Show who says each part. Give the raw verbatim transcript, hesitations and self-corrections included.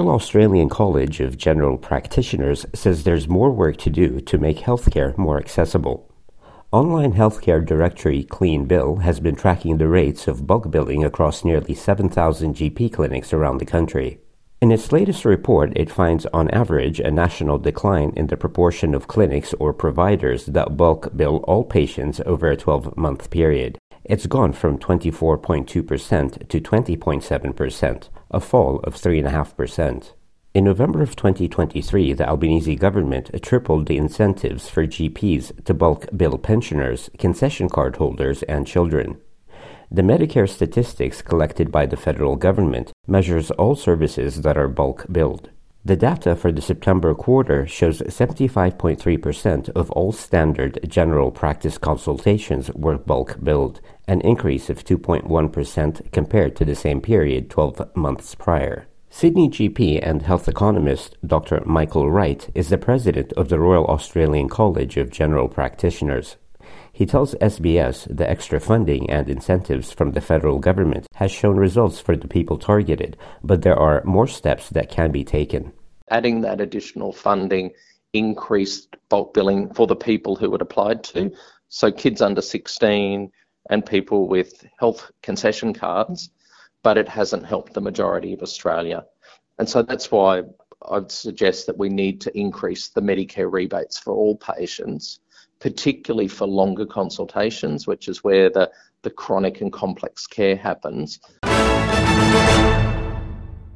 Speaker 1: Royal Australian College of General Practitioners says there's more work to do to make healthcare more accessible. Online healthcare directory Clean Bill has been tracking the rates of bulk billing across nearly seven thousand G P clinics around the country. In its latest report, it finds on average a national decline in the proportion of clinics or providers that bulk bill all patients over a twelve-month period. It's gone from twenty-four point two percent to twenty point seven percent, a fall of three point five percent. In November of twenty twenty-three, the Albanese government tripled the incentives for G Ps to bulk bill pensioners, concession card holders, and children. The Medicare statistics collected by the federal government measures all services that are bulk billed. The data for the September quarter shows seventy-five point three percent of all standard general practice consultations were bulk billed, an increase of two point one percent compared to the same period twelve months prior. Sydney G P and health economist Doctor Michael Wright is the president of the Royal Australian College of General Practitioners. He tells S B S the extra funding and incentives from the federal government has shown results for the people targeted, but there are more steps that can be taken.
Speaker 2: Adding that additional funding increased bulk billing for the people who it applied to, so kids under sixteen and people with health concession cards, but it hasn't helped the majority of Australia. And so that's why I'd suggest that we need to increase the Medicare rebates for all patients, particularly for longer consultations, which is where the, the chronic and complex care happens.